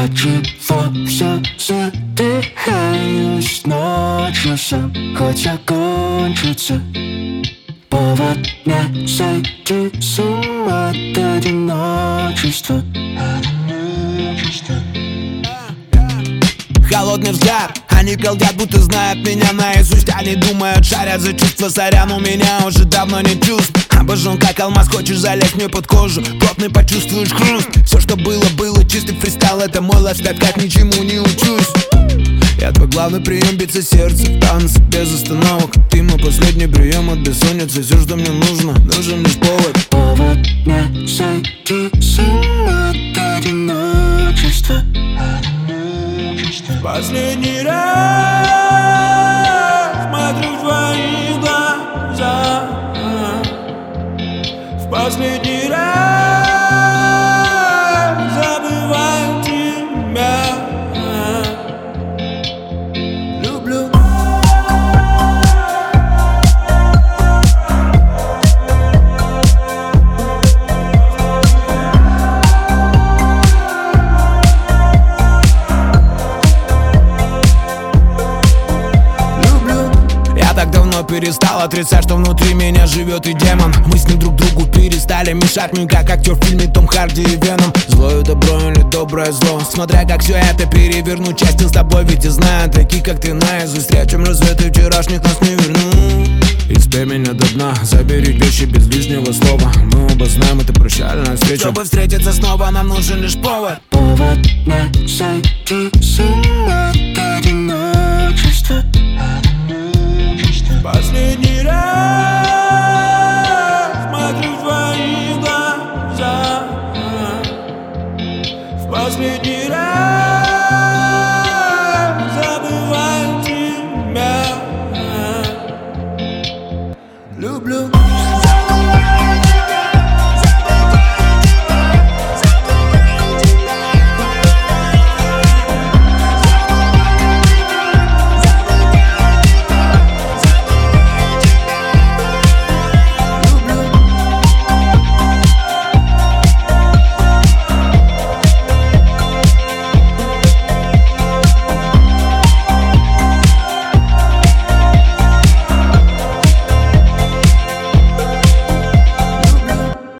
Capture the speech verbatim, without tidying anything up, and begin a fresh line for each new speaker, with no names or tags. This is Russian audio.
от чего все задыхаюсь ночью сам, хоть окончится. Повод не сойти с ума от одиночества.
Холодный взгляд, они галдят, будто знают меня наизусть. Они думают, шарят за чувства, сорян, у меня уже давно не чувств. Обожжен как алмаз, хочешь залезть мне под кожу, плотный почувствуешь хруст. Все, что было, было чистый фристайл, это мой лайфстайл, как ничему не учусь. Я твой главный прием, биться сердце в танце без остановок. Ты мой последний прием от бессонницы. Все, что мне нужно, нужен лишь повод.
Повод не сойти с ума от одиночества.
Последний раз смотрю в твои глаза. В последний раз забываю тебя. Люблю. Перестал отрицать, что внутри меня живет и демон. Мы с ним друг другу перестали мешать. Мы как актер в фильме Том Харди и Веном. Злое добро или доброе зло, смотря как все это перевернуть. Честен с тобой, ведь я знаю такие, как ты, наизусть. Речем рассветы вчерашних нас не верну. Испей меня до дна, забери вещи без лишнего слова. Мы оба знаем, это прощальная встреча. Чтобы встретиться снова, нам нужен лишь повод.
Повод не сойти с ума